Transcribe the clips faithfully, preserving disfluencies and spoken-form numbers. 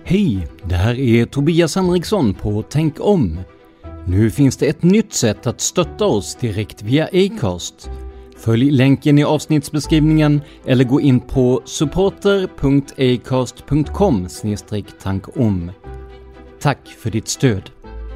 Hej, det här är Tobias Henriksson på Tänk om. Nu finns det ett nytt sätt att stötta oss direkt via Acast. Följ länken i avsnittsbeskrivningen eller gå in på supporter punkt acast punkt com slash tankom. Tack för ditt stöd.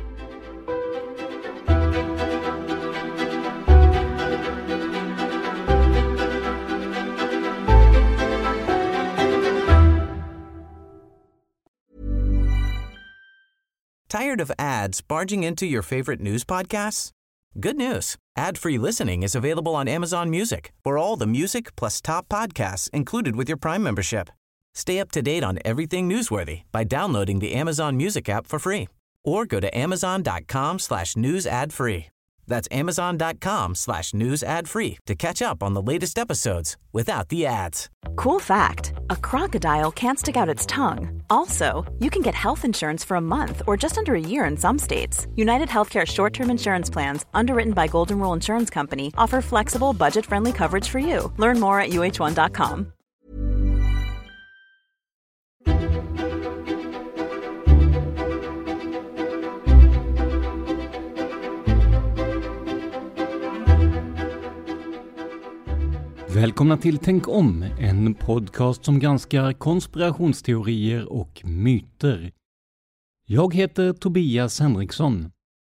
Tired of ads barging into your favorite news podcasts? Good news. Ad-free listening is available on Amazon Music for all the music plus top podcasts included with your Prime membership. Stay up to date on everything newsworthy by downloading the Amazon Music app for free or go to amazon.com slash news ad free. That's amazon.com slash news ad free to catch up on the latest episodes without the ads. Cool fact, a crocodile can't stick out its tongue. Also, you can get health insurance for a month or just under a year in some states. United Healthcare short-term insurance plans, underwritten by Golden Rule Insurance Company, offer flexible, budget-friendly coverage for you. Learn more at u h one dot com. Välkomna till Tänk om, en podcast som granskar konspirationsteorier och myter. Jag heter Tobias Henriksson.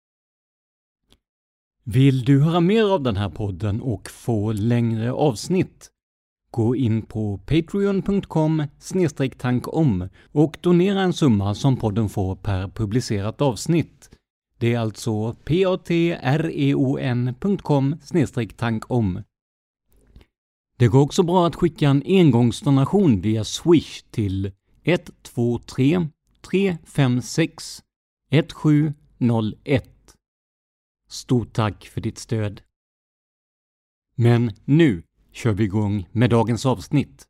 Vill du höra mer av den här podden och få längre avsnitt? Gå in på patreon punkt com slash tankom och donera en summa som podden får per publicerat avsnitt. Det är alltså patreon punkt com slash tankom. Det går också bra att skicka en engångsdonation via Swish till ett två tre tre fem sex ett sju noll ett. Stort tack för ditt stöd. Men nu kör vi igång med dagens avsnitt.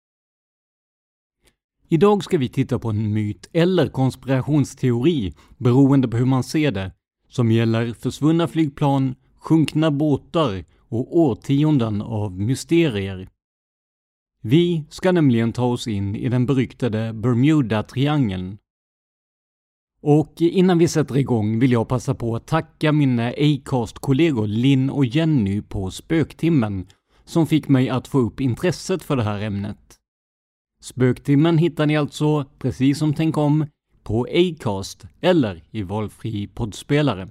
Idag ska vi titta på en myt eller konspirationsteori, beroende på hur man ser det, som gäller försvunna flygplan, sjunkna båtar och årtionden av mysterier. Vi ska nämligen ta oss in i den beryktade Bermuda-triangeln. Och innan vi sätter igång vill jag passa på att tacka mina Acast-kollegor Linn och Jenny på Spöktimmen som fick mig att få upp intresset för det här ämnet. Spöktimmen hittar ni alltså, precis som Tänk om, på Acast eller i valfri poddspelare.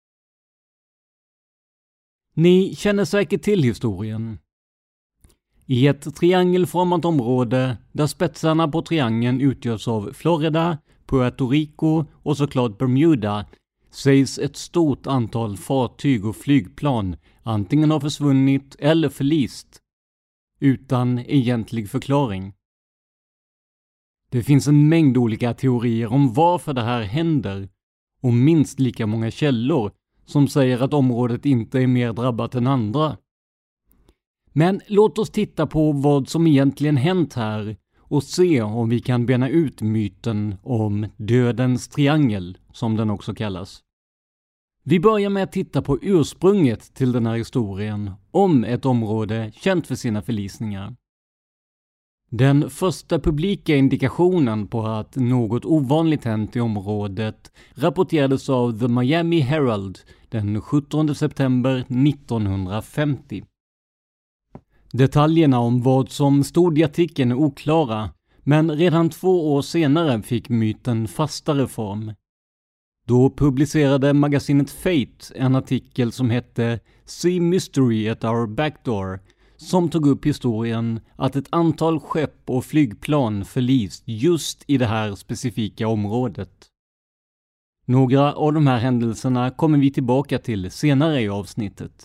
Ni känner säkert till historien. I ett triangelformat område där spetsarna på triangeln utgörs av Florida, Puerto Rico och såklart Bermuda sägs ett stort antal fartyg och flygplan antingen ha försvunnit eller förlist utan egentlig förklaring. Det finns en mängd olika teorier om varför det här händer och minst lika många källor som säger att området inte är mer drabbat än andra. Men låt oss titta på vad som egentligen hänt här och se om vi kan bena ut myten om dödens triangel, som den också kallas. Vi börjar med att titta på ursprunget till den här historien om ett område känt för sina förlisningar. Den första publika indikationen på att något ovanligt hänt i området rapporterades av The Miami Herald den sjuttonde september nittonhundrafemtio. Detaljerna om vad som stod i artikeln är oklara, men redan två år senare fick myten fastare form. Då publicerade magasinet Fate en artikel som hette Sea Mystery at Our Backdoor, som tog upp historien att ett antal skepp och flygplan förlist just i det här specifika området. Några av de här händelserna kommer vi tillbaka till senare i avsnittet.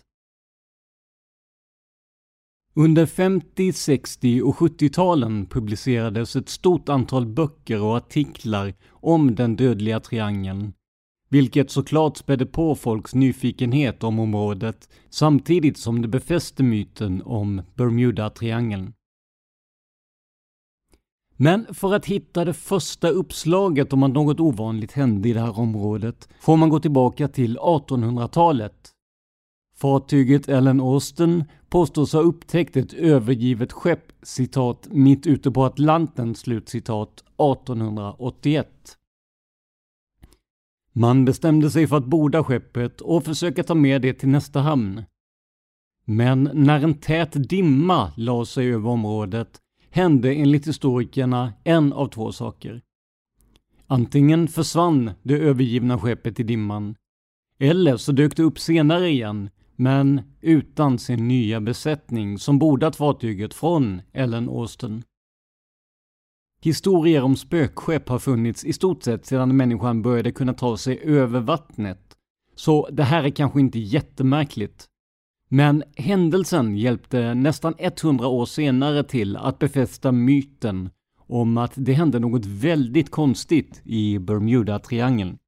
Under femtio-, sextio- och sjuttio-talen publicerades ett stort antal böcker och artiklar om den dödliga triangeln, vilket såklart spädde på folks nyfikenhet om området samtidigt som det befäste myten om Bermuda-triangeln. Men för att hitta det första uppslaget om att något ovanligt hände i det här området får man gå tillbaka till artonhundratalet. Fartyget Ellen Austin påstås ha upptäckt ett övergivet skepp, citat, mitt ute på Atlanten, slutcitat, artonhundraåttioett. Man bestämde sig för att borda skeppet och försöka ta med det till nästa hamn. Men när en tät dimma la sig över området hände enligt historikerna en av två saker. Antingen försvann det övergivna skeppet i dimman, eller så dök det upp senare igen, men utan sin nya besättning som bordat fartyget från Ellen Austin. Historier om spökskepp har funnits i stort sett sedan människan började kunna ta sig över vattnet, så det här är kanske inte jättemärkligt. Men händelsen hjälpte nästan hundra år senare till att befästa myten om att det hände något väldigt konstigt i Bermuda-triangeln.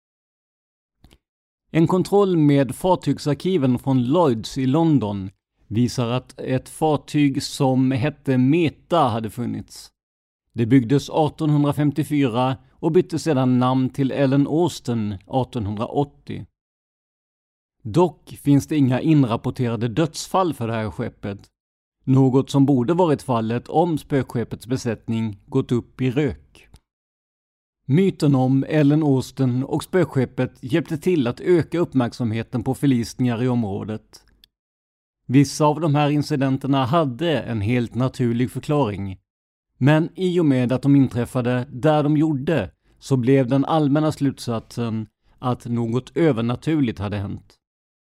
En kontroll med fartygsarkiven från Lloyds i London visar att ett fartyg som hette Meta hade funnits. Det byggdes artonhundrafemtiofyra och bytte sedan namn till Ellen Austin artonhundraåttio. Dock finns det inga inrapporterade dödsfall för det här skeppet, något som borde varit fallet om spökskeppets besättning gått upp i rök. Myten om Ellen Austin och spökskeppet hjälpte till att öka uppmärksamheten på förlisningar i området. Vissa av de här incidenterna hade en helt naturlig förklaring, men i och med att de inträffade där de gjorde så blev den allmänna slutsatsen att något övernaturligt hade hänt.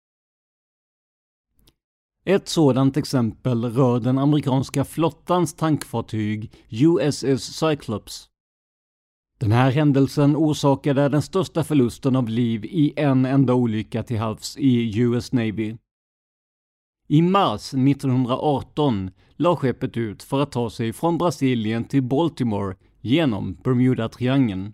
Ett sådant exempel rör den amerikanska flottans tankfartyg U S S Cyclops. Den här händelsen orsakade den största förlusten av liv i en enda olycka till havs i U S Navy. I mars nittonhundraarton la skeppet ut för att ta sig från Brasilien till Baltimore genom Bermuda-triangeln.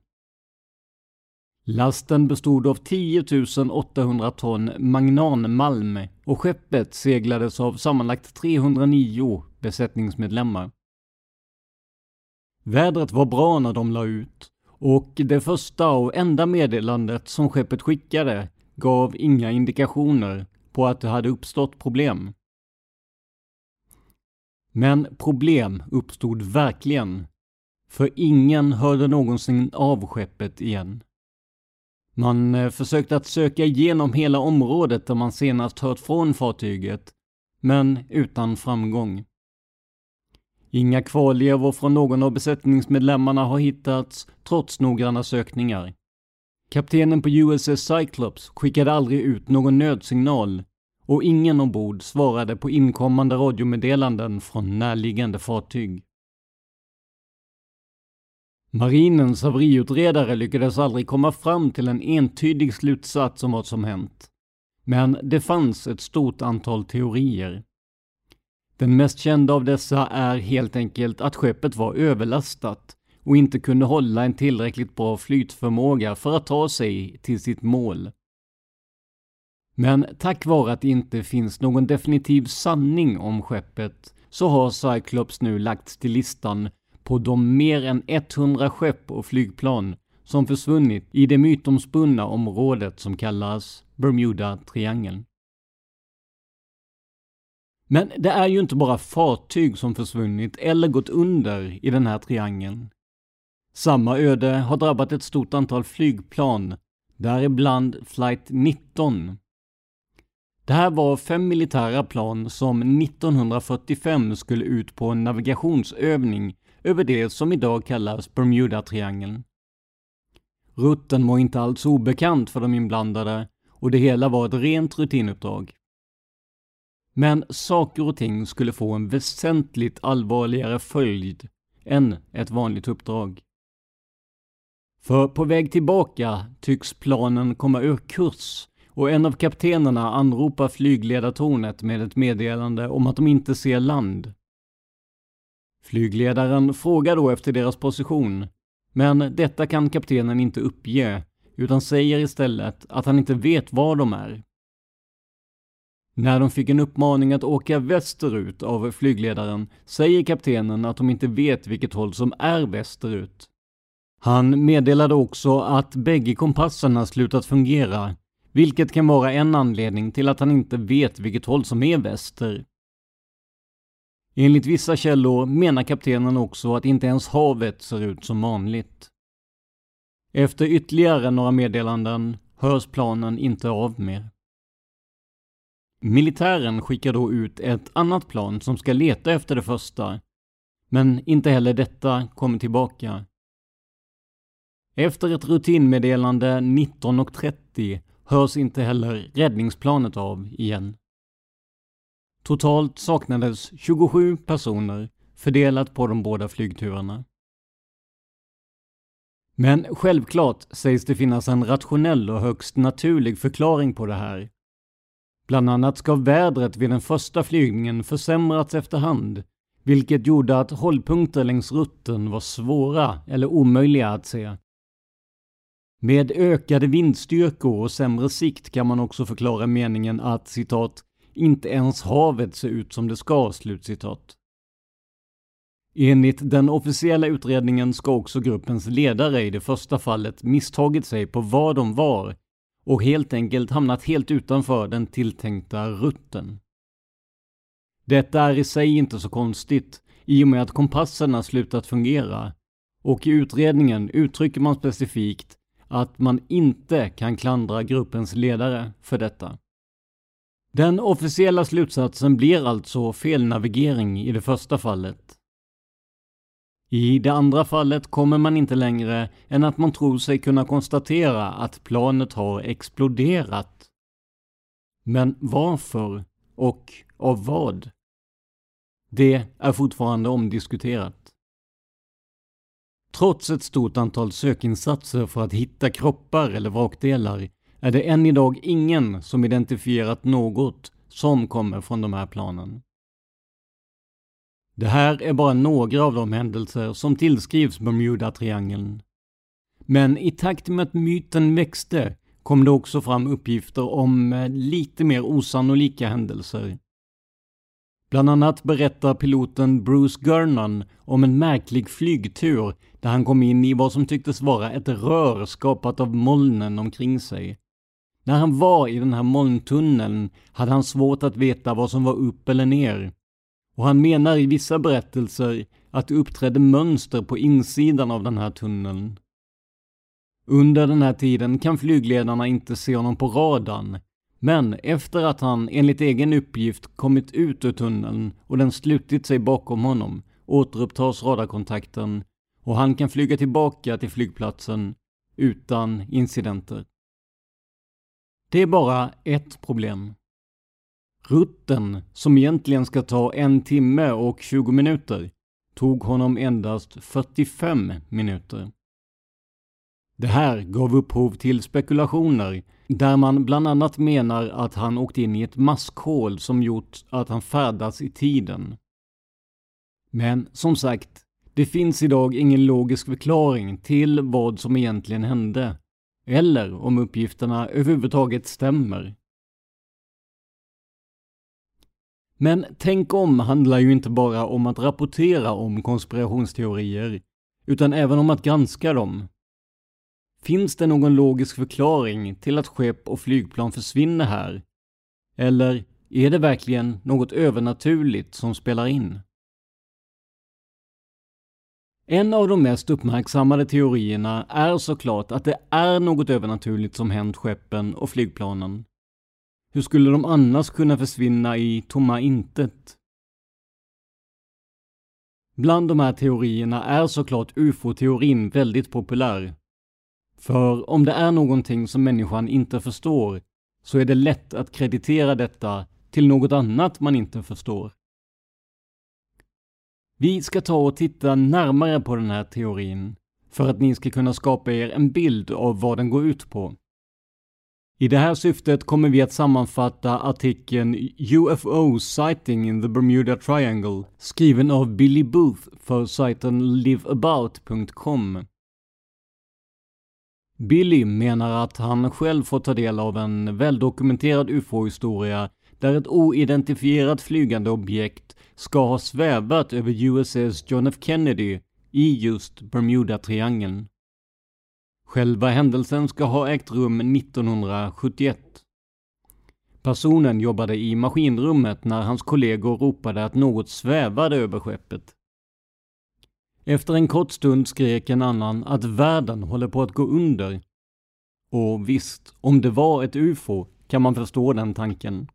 Lasten bestod av tio tusen åttahundra ton magnanmalm och skeppet seglades av sammanlagt trehundranio besättningsmedlemmar. Vädret var bra när de la ut och det första och enda meddelandet som skeppet skickade gav inga indikationer på att det hade uppstått problem. Men problem uppstod verkligen, för ingen hörde någonsin av skeppet igen. Man försökte att söka igenom hela området där man senast hört från fartyget, men utan framgång. Inga kvarlevor från någon av besättningsmedlemmarna har hittats trots noggranna sökningar. Kaptenen på U S S Cyclops skickade aldrig ut någon nödsignal och ingen ombord svarade på inkommande radiomeddelanden från närliggande fartyg. Marinens haveriutredare lyckades aldrig komma fram till en entydig slutsats om vad som hänt. Men det fanns ett stort antal teorier. Den mest kända av dessa är helt enkelt att skeppet var överlastat och inte kunde hålla en tillräckligt bra flytförmåga för att ta sig till sitt mål. Men tack vare att det inte finns någon definitiv sanning om skeppet så har Cyclops nu lagts till listan på de mer än hundra skepp och flygplan som försvunnit i det mytomspunna området som kallas Bermuda-triangeln. Men det är ju inte bara fartyg som försvunnit eller gått under i den här triangeln. Samma öde har drabbat ett stort antal flygplan, däribland Flight nitton. Det här var fem militära plan som nittonhundrafyrtiofem skulle ut på en navigationsövning över det som idag kallas Bermuda-triangeln. Rutten var inte alls obekant för de inblandade och det hela var ett rent rutinuppdrag. Men saker och ting skulle få en väsentligt allvarligare följd än ett vanligt uppdrag. För på väg tillbaka tycks planen komma ur kurs och en av kaptenerna anropar flygledartornet med ett meddelande om att de inte ser land. Flygledaren frågar då efter deras position, men detta kan kaptenen inte uppge utan säger istället att han inte vet var de är. När de fick en uppmaning att åka västerut av flygledaren säger kaptenen att de inte vet vilket håll som är västerut. Han meddelade också att bägge kompasserna slutat fungera, vilket kan vara en anledning till att han inte vet vilket håll som är väster. Enligt vissa källor menar kaptenen också att inte ens havet ser ut som vanligt. Efter ytterligare några meddelanden hörs planen inte av mer. Militären skickar då ut ett annat plan som ska leta efter det första, men inte heller detta kommer tillbaka. Efter ett rutinmeddelande nitton trettio hörs inte heller räddningsplanet av igen. Totalt saknades tjugosju personer fördelat på de båda flygturerna. Men självklart sägs det finnas en rationell och högst naturlig förklaring på det här. Bland annat ska vädret vid den första flygningen försämrats efterhand, vilket gjorde att hållpunkter längs rutten var svåra eller omöjliga att se. Med ökade vindstyrkor och sämre sikt kan man också förklara meningen att, citat, inte ens havet ser ut som det ska, slutcitat. Enligt den officiella utredningen ska också gruppens ledare i det första fallet misstagit sig på var de var och helt enkelt hamnat helt utanför den tilltänkta rutten. Detta är i sig inte så konstigt i och med att kompasserna slutat fungera, och i utredningen uttrycker man specifikt att man inte kan klandra gruppens ledare för detta. Den officiella slutsatsen blir alltså felnavigering i det första fallet. I det andra fallet kommer man inte längre än att man tror sig kunna konstatera att planet har exploderat. Men varför och av vad? Det är fortfarande omdiskuterat. Trots ett stort antal sökinsatser för att hitta kroppar eller vrakdelar är det än idag ingen som identifierat något som kommer från de här planen. Det här är bara några av de händelser som tillskrivs Bermuda-triangeln. Men i takt med att myten växte kom det också fram uppgifter om lite mer osannolika händelser. Bland annat berättar piloten Bruce Gernon om en märklig flygtur där han kom in i vad som tycktes vara ett rör skapat av molnen omkring sig. När han var i den här molntunneln hade han svårt att veta vad som var upp eller ner. Och han menar i vissa berättelser att det uppträdde mönster på insidan av den här tunneln. Under den här tiden kan flygledarna inte se honom på radarn, men efter att han enligt egen uppgift kommit ut ur tunneln och den slutit sig bakom honom återupptas radarkontakten och han kan flyga tillbaka till flygplatsen utan incidenter. Det är bara ett problem. Rutten, som egentligen ska ta en timme och tjugo minuter, tog honom endast fyrtiofem minuter. Det här gav upphov till spekulationer där man bland annat menar att han åkte in i ett maskhål som gjort att han färdas i tiden. Men som sagt, det finns idag ingen logisk förklaring till vad som egentligen hände, eller om uppgifterna överhuvudtaget stämmer. Men tänk om handlar ju inte bara om att rapportera om konspirationsteorier, utan även om att granska dem. Finns det någon logisk förklaring till att skepp och flygplan försvinner här? Eller är det verkligen något övernaturligt som spelar in? En av de mest uppmärksammade teorierna är såklart att det är något övernaturligt som hänt skeppen och flygplanen. Hur skulle de annars kunna försvinna i tomma intet? Bland de här teorierna är såklart U F O-teorin väldigt populär. För om det är någonting som människan inte förstår så är det lätt att kreditera detta till något annat man inte förstår. Vi ska ta och titta närmare på den här teorin för att ni ska kunna skapa er en bild av vad den går ut på. I det här syftet kommer vi att sammanfatta artikeln U F O Sighting in the Bermuda Triangle skriven av Billy Booth för sajten live about punkt com. Billy menar att han själv får ta del av en väldokumenterad U F O-historia där ett oidentifierat flygande objekt ska ha svävat över U S S John F. Kennedy i just Bermuda-triangeln. Själva händelsen ska ha ägt rum nittonhundrasjuttioett. Personen jobbade i maskinrummet när hans kollegor ropade att något svävade över skeppet. Efter en kort stund skrek en annan att världen håller på att gå under. Och visst, om det var ett U F O kan man förstå den tanken.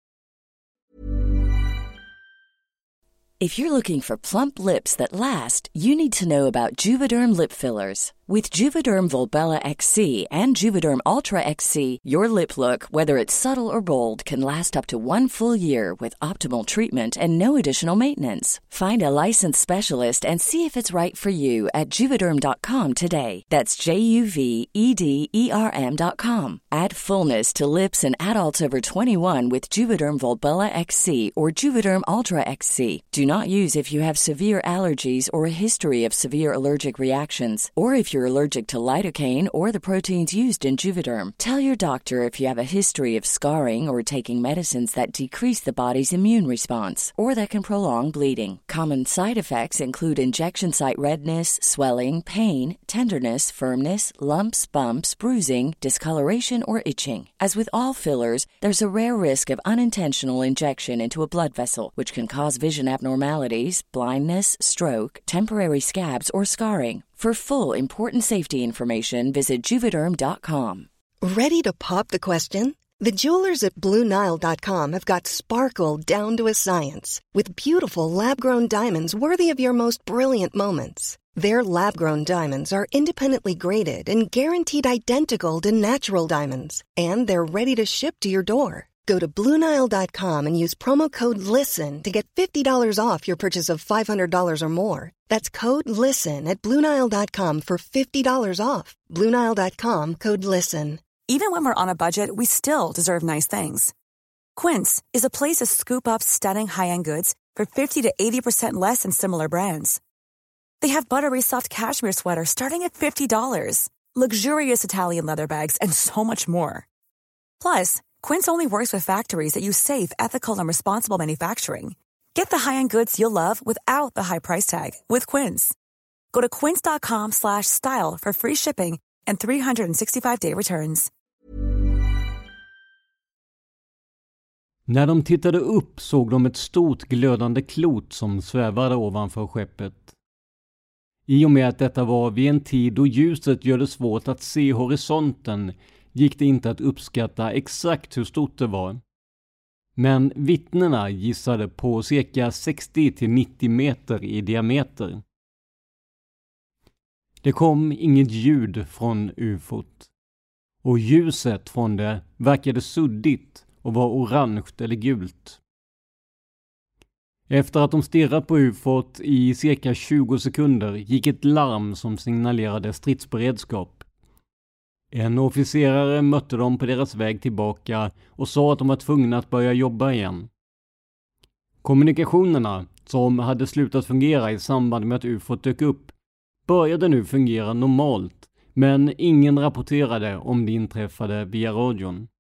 If you're looking for plump lips that last, you need to know about Juvederm lip fillers. With Juvederm Volbella X C and Juvederm Ultra X C, your lip look, whether it's subtle or bold, can last up to one full year with optimal treatment and no additional maintenance. Find a licensed specialist and see if it's right for you at juvederm dot com today. That's J U V E D E R M dot com. Add fullness to lips in adults over twenty-one with Juvederm Volbella X C or Juvederm Ultra X C. Do not use if you have severe allergies or a history of severe allergic reactions, or if you're allergic to lidocaine or the proteins used in Juvederm. Tell your doctor if you have a history of scarring or taking medicines that decrease the body's immune response or that can prolong bleeding. Common side effects include injection site redness, swelling, pain, tenderness, firmness, lumps, bumps, bruising, discoloration, or itching. As with all fillers, there's a rare risk of unintentional injection into a blood vessel, which can cause vision abnormalities, blindness, stroke, temporary scabs, or scarring. For full, important safety information, visit Juvederm dot com. Ready to pop the question? The jewelers at Blue Nile dot com have got sparkle down to a science with beautiful lab-grown diamonds worthy of your most brilliant moments. Their lab-grown diamonds are independently graded and guaranteed identical to natural diamonds, and they're ready to ship to your door. Go to Blue Nile dot com and use promo code LISTEN to get fifty dollars off your purchase of five hundred dollars or more. That's code LISTEN at Blue Nile dot com for fifty dollars off. Blue Nile dot com, code LISTEN. Even when we're on a budget, we still deserve nice things. Quince is a place to scoop up stunning high-end goods for fifty to eighty percent less than similar brands. They have buttery soft cashmere sweaters starting at fifty dollars, luxurious Italian leather bags, and so much more. Plus, Quince only works with factories that use safe, ethical, and responsible manufacturing. Get the high-end goods you'll love without the high price tag with Quince. Go to quince dot com slash style for free shipping and three sixty-five day returns. När de tittade upp såg de ett stort glödande klot som svävade ovanför skeppet. I och med att detta var vid en tid då ljuset gör det svårt att se horisonten gick det inte att uppskatta exakt hur stort det var. Men vittnena gissade på cirka sextio till nittio meter i diameter. Det kom inget ljud från U F O:t. Och ljuset från det verkade suddigt och var orange eller gult. Efter att de stirrat på U F O:t i cirka tjugo sekunder gick ett larm som signalerade stridsberedskap. En officerare mötte dem på deras väg tillbaka och sa att de var tvungna att börja jobba igen. Kommunikationerna, som hade slutat fungera i samband med att U F O:t dök upp, började nu fungera normalt, men ingen rapporterade om det inträffade via radion.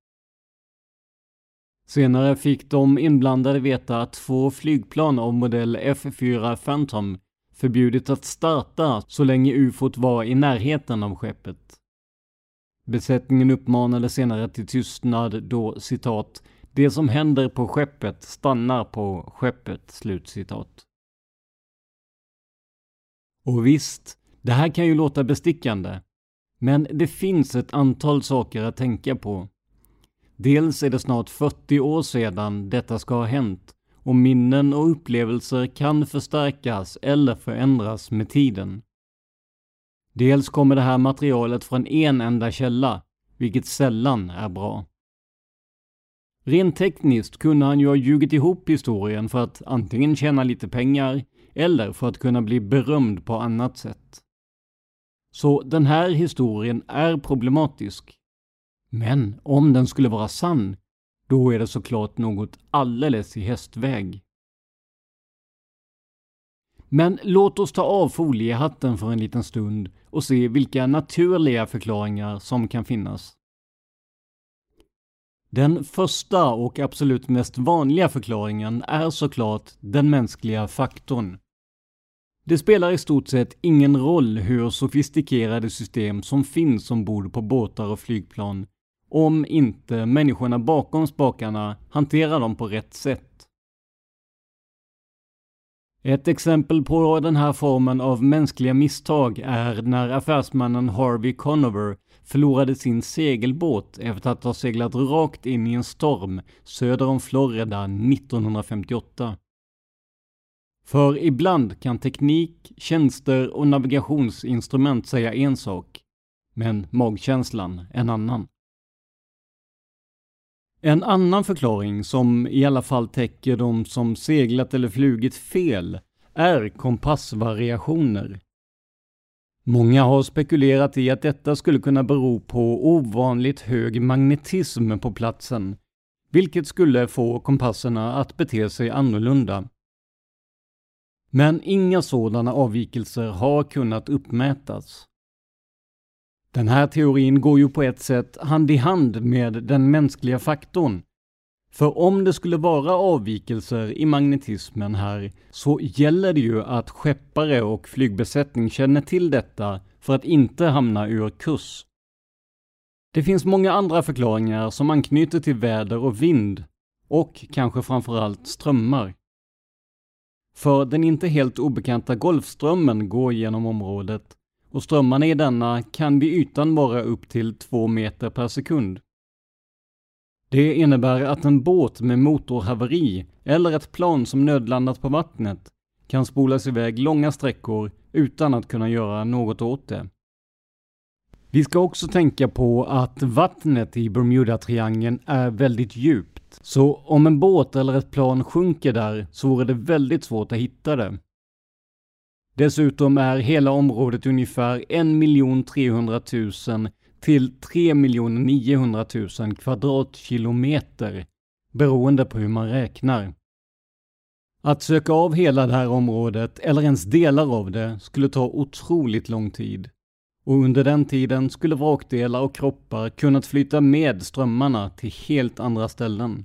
Senare fick de inblandade veta att två flygplan av modell F fyra Phantom förbjudit att starta så länge U F O:t var i närheten av skeppet. Besättningen uppmanade senare till tystnad då, citat, det som händer på skeppet stannar på skeppet, slutcitat. Och visst, det här kan ju låta bestickande, men det finns ett antal saker att tänka på. Dels är det snart fyrtio år sedan detta ska ha hänt och minnen och upplevelser kan förstärkas eller förändras med tiden. Dels kommer det här materialet från en enda källa, vilket sällan är bra. Rent tekniskt kunde han ju ha ljugit ihop historien för att antingen tjäna lite pengar eller för att kunna bli berömd på annat sätt. Så den här historien är problematisk. Men om den skulle vara sann, då är det såklart något alldeles i hästväg. Men låt oss ta av foliehatten för en liten stund och se vilka naturliga förklaringar som kan finnas. Den första och absolut mest vanliga förklaringen är såklart den mänskliga faktorn. Det spelar i stort sett ingen roll hur sofistikerade system som finns ombord på båtar och flygplan, om inte människorna bakom spakarna hanterar dem på rätt sätt. Ett exempel på den här formen av mänskliga misstag är när affärsmannen Harvey Conover förlorade sin segelbåt efter att ha seglat rakt in i en storm söder om Florida nittonhundrafemtioåtta. För ibland kan teknik, tjänster och navigationsinstrument säga en sak, men magkänslan en annan. En annan förklaring som i alla fall täcker de som seglat eller flugit fel är kompassvariationer. Många har spekulerat i att detta skulle kunna bero på ovanligt hög magnetism på platsen, vilket skulle få kompasserna att bete sig annorlunda. Men inga sådana avvikelser har kunnat uppmätas. Den här teorin går ju på ett sätt hand i hand med den mänskliga faktorn. För om det skulle vara avvikelser i magnetismen här så gäller det ju att skeppare och flygbesättning känner till detta för att inte hamna ur kurs. Det finns många andra förklaringar som anknyter till väder och vind och kanske framförallt strömmar. För den inte helt obekanta Golfströmmen går genom området och strömmarna i denna kan vid ytan vara upp till två meter per sekund. Det innebär att en båt med motorhaveri eller ett plan som nödlandat på vattnet kan spolas iväg långa sträckor utan att kunna göra något åt det. Vi ska också tänka på att vattnet i Bermuda-triangeln är väldigt djupt, så om en båt eller ett plan sjunker där så vore det väldigt svårt att hitta det. Dessutom är hela området ungefär en miljon trehundratusen till tre miljoner niohundratusen kvadratkilometer, beroende på hur man räknar. Att söka av hela det här området eller ens delar av det skulle ta otroligt lång tid. Och under den tiden skulle vrakdelar och kroppar kunnat flyta med strömmarna till helt andra ställen.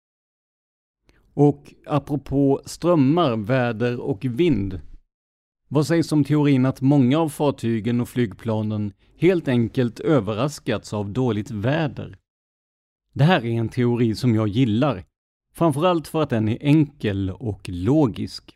Och apropå strömmar, väder och vind. Vad sägs om teorin att många av fartygen och flygplanen helt enkelt överraskats av dåligt väder? Det här är en teori som jag gillar, framförallt för att den är enkel och logisk.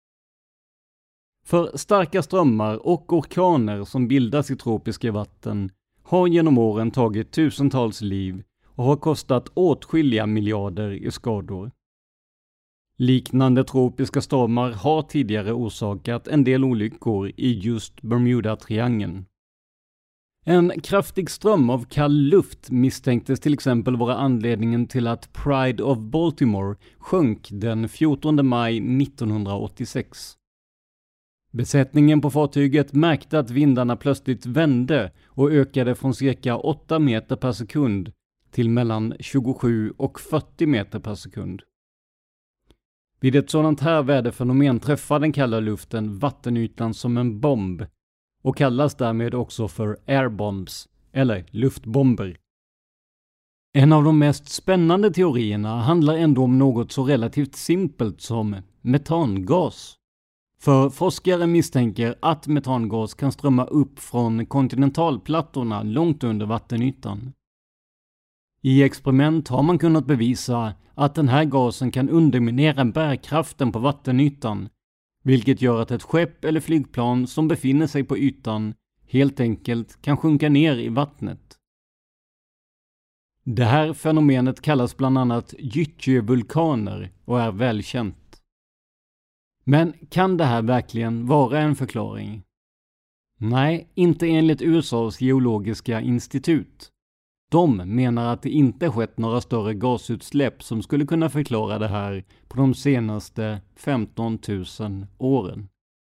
För starka strömmar och orkaner som bildas i tropiska vatten har genom åren tagit tusentals liv och har kostat åtskilliga miljarder i skador. Liknande tropiska stormar har tidigare orsakat en del olyckor i just Bermuda-triangeln. En kraftig ström av kall luft misstänktes till exempel vara anledningen till att Pride of Baltimore sjönk den fjortonde maj nittonhundraåttiosex. Besättningen på fartyget märkte att vindarna plötsligt vände och ökade från cirka åtta meter per sekund till mellan tjugosju och fyrtio meter per sekund. Vid ett sådant här väderfenomen träffar den kalla luften vattenytan som en bomb och kallas därmed också för airbombs eller luftbomber. En av de mest spännande teorierna handlar ändå om något så relativt simpelt som metangas. För forskare misstänker att metangas kan strömma upp från kontinentalplattorna långt under vattenytan. I experiment har man kunnat bevisa att den här gasen kan underminera bärkraften på vattenytan, vilket gör att ett skepp eller flygplan som befinner sig på ytan helt enkelt kan sjunka ner i vattnet. Det här fenomenet kallas bland annat gyttjevulkaner och är välkänt. Men kan det här verkligen vara en förklaring? Nej, inte enligt U S A:s geologiska institut. De menar att det inte skett några större gasutsläpp som skulle kunna förklara det här på de senaste femton tusen åren.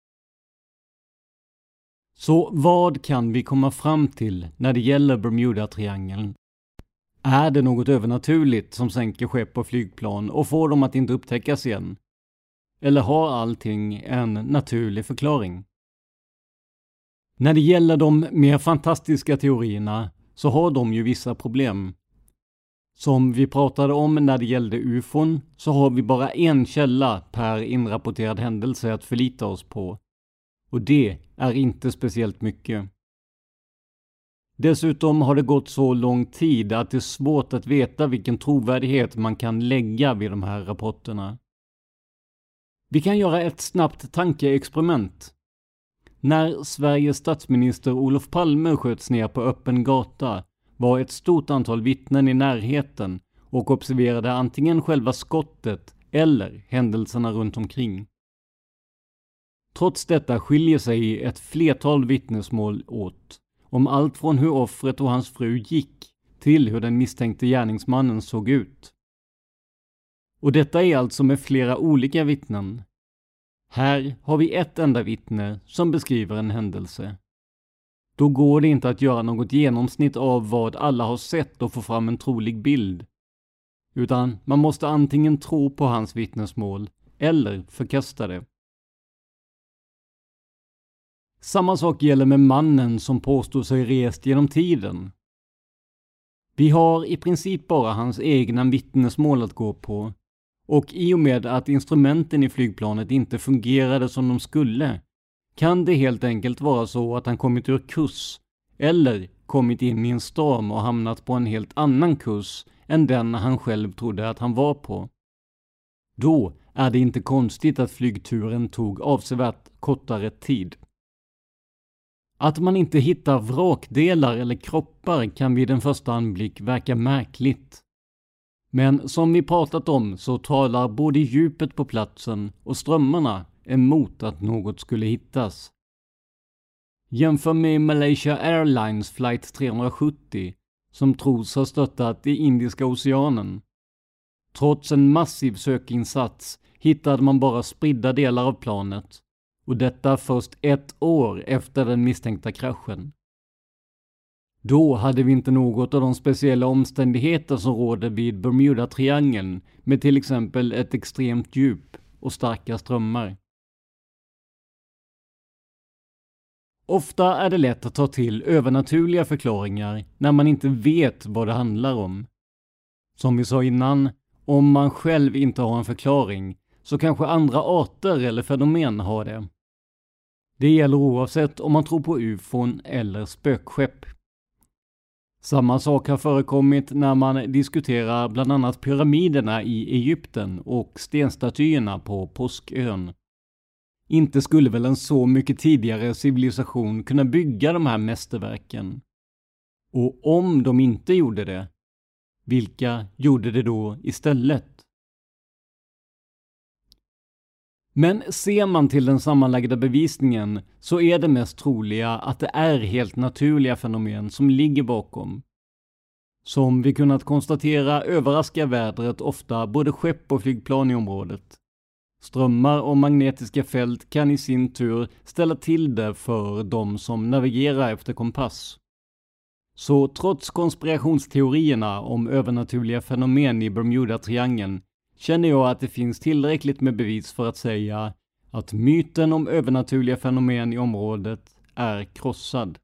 Så vad kan vi komma fram till när det gäller Bermuda-triangeln? Är det något övernaturligt som sänker skepp och flygplan och får dem att inte upptäckas igen? Eller har allting en naturlig förklaring? När det gäller de mer fantastiska teorierna så har de ju vissa problem. Som vi pratade om när det gällde U F O så har vi bara en källa per inrapporterad händelse att förlita oss på. Och det är inte speciellt mycket. Dessutom har det gått så lång tid att det är svårt att veta vilken trovärdighet man kan lägga vid de här rapporterna. Vi kan göra ett snabbt tankeexperiment. När Sveriges statsminister Olof Palme sköts ner på öppen gata var ett stort antal vittnen i närheten och observerade antingen själva skottet eller händelserna runt omkring. Trots detta skiljer sig ett flertal vittnesmål åt om allt från hur offret och hans fru gick till hur den misstänkte gärningsmannen såg ut. Och detta är alltså med flera olika vittnen. Här har vi ett enda vittne som beskriver en händelse. Då går det inte att göra något genomsnitt av vad alla har sett och få fram en trolig bild. Utan man måste antingen tro på hans vittnesmål eller förkasta det. Samma sak gäller med mannen som påstår sig rest genom tiden. Vi har i princip bara hans egna vittnesmål att gå på. Och i och med att instrumenten i flygplanet inte fungerade som de skulle kan det helt enkelt vara så att han kommit ur kurs eller kommit in i en storm och hamnat på en helt annan kurs än den han själv trodde att han var på. Då är det inte konstigt att flygturen tog avsevärt kortare tid. Att man inte hittar vrakdelar eller kroppar kan vid en första anblick verka märkligt. Men som vi pratat om så talar både djupet på platsen och strömmarna emot att något skulle hittas. Jämför med Malaysia Airlines flight trehundrasjuttio som tros ha störtat i Indiska oceanen. Trots en massiv sökinsats hittade man bara spridda delar av planet och detta först ett år efter den misstänkta kraschen. Då hade vi inte något av de speciella omständigheter som råder vid Bermuda-triangeln med till exempel ett extremt djup och starka strömmar. Ofta är det lätt att ta till övernaturliga förklaringar när man inte vet vad det handlar om. Som vi sa innan, om man själv inte har en förklaring så kanske andra arter eller fenomen har det. Det gäller oavsett om man tror på U F O eller spökskepp. Samma sak har förekommit när man diskuterar bland annat pyramiderna i Egypten och stenstatyerna på Påskön. Inte skulle väl en så mycket tidigare civilisation kunna bygga de här mästerverken? Och om de inte gjorde det, vilka gjorde det då istället? Men ser man till den sammanlagda bevisningen så är det mest troliga att det är helt naturliga fenomen som ligger bakom. Som vi kunnat konstatera överraskar vädret ofta både skepp och flygplan i området. Strömmar och magnetiska fält kan i sin tur ställa till det för de som navigerar efter kompass. Så trots konspirationsteorierna om övernaturliga fenomen i Bermuda-triangeln känner jag att det finns tillräckligt med bevis för att säga att myten om övernaturliga fenomen i området är krossad.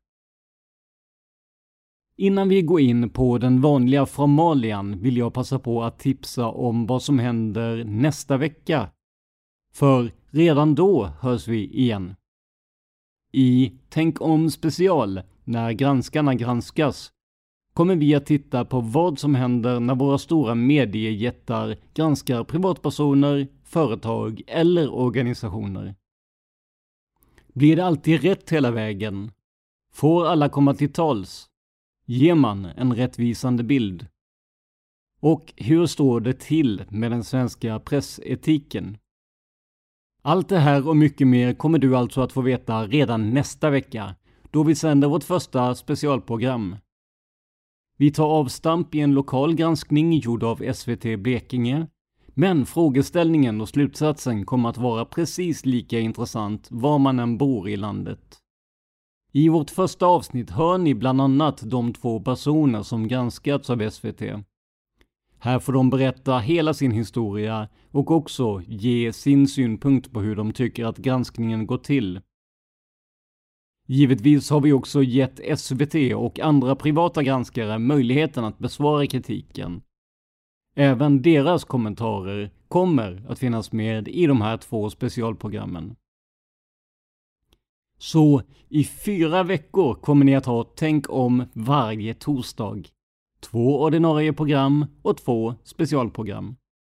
Innan vi går in på den vanliga formalian vill jag passa på att tipsa om vad som händer nästa vecka. För redan då hörs vi igen. I Tänk om special, när granskarna granskas, kommer vi att titta på vad som händer när våra stora mediejättar granskar privatpersoner, företag eller organisationer. Blir det alltid rätt hela vägen? Får alla komma till tals? Ger man en rättvisande bild? Och hur står det till med den svenska pressetiken? Allt det här och mycket mer kommer du alltså att få veta redan nästa vecka, då vi sänder vårt första specialprogram. Vi tar avstamp i en lokal granskning gjord av S V T Blekinge, men frågeställningen och slutsatsen kommer att vara precis lika intressant var man än bor i landet. I vårt första avsnitt hör ni bland annat de två personer som granskats av S V T. Här får de berätta hela sin historia och också ge sin synpunkt på hur de tycker att granskningen går till. Givetvis har vi också gett S V T och andra privata granskare möjligheten att besvara kritiken. Även deras kommentarer kommer att finnas med i de här två specialprogrammen. Så i fyra veckor kommer ni att ha Tänk om varje torsdag. Två ordinarie program och två specialprogram.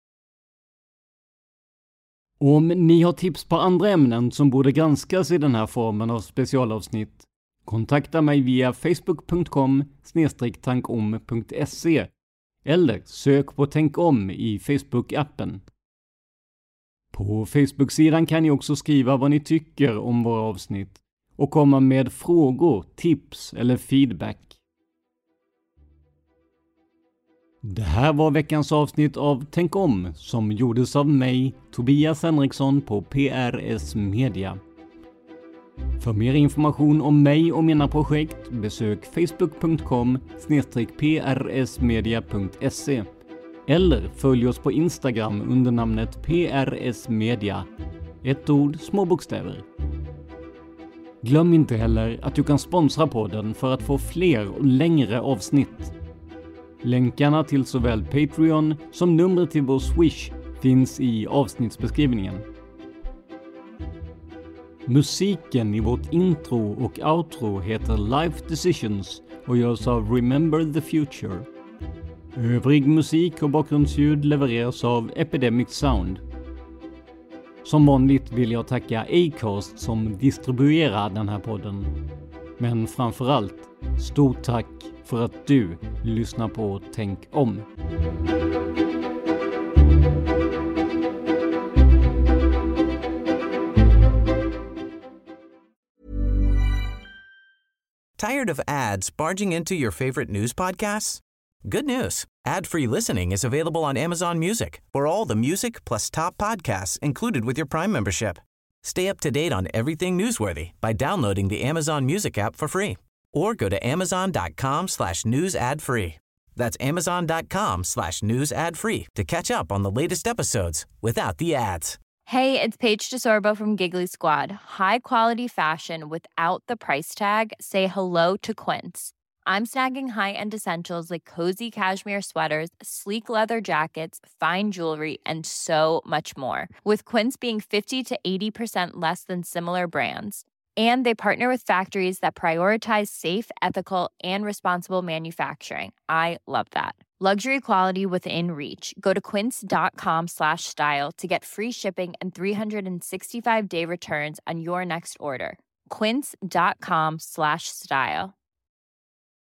Om ni har tips på andra ämnen som borde granskas i den här formen av specialavsnitt, kontakta mig via facebook punkt com slash tankom punkt se eller sök på Tänk om i Facebook-appen. På Facebook-sidan kan ni också skriva vad ni tycker om våra avsnitt och komma med frågor, tips eller feedback. Det här var veckans avsnitt av Tänk om som gjordes av mig, Tobias Henriksson på P R S Media. För mer information om mig och mina projekt besök facebook punkt com slash p r s media punkt se eller följ oss på Instagram under namnet P R S Media. Ett ord, små bokstäver. Glöm inte heller att du kan sponsra podden för att få fler och längre avsnitt. Länkarna till såväl Patreon som numret till vår Swish finns i avsnittsbeskrivningen. Musiken i vårt intro och outro heter Life Decisions och görs av Remember the Future. Övrig musik och bakgrundsljud levereras av Epidemic Sound. Som vanligt vill jag tacka Acast som distribuerar den här podden. Men framförallt, stort tack för att du lyssnar på Tänk om. Tired of ads barging into your favorite news podcasts? Good news. Ad-free listening is available on Amazon Music for all the music plus top podcasts included with your Prime membership. Stay up to date on everything newsworthy by downloading the Amazon Music app for free or go to amazon.com slash news ad free. That's amazon.com slash news ad free to catch up on the latest episodes without the ads. Hey, it's Paige DeSorbo from Giggly Squad. High quality fashion without the price tag. Say hello to Quince. I'm snagging high-end essentials like cozy cashmere sweaters, sleek leather jackets, fine jewelry, and so much more. With Quince being fifty to eighty percent less than similar brands. And they partner with factories that prioritize safe, ethical, and responsible manufacturing. I love that. Luxury quality within reach. Go to quince.com slash style to get free shipping and three sixty-five day returns on your next order. Quince.com slash style.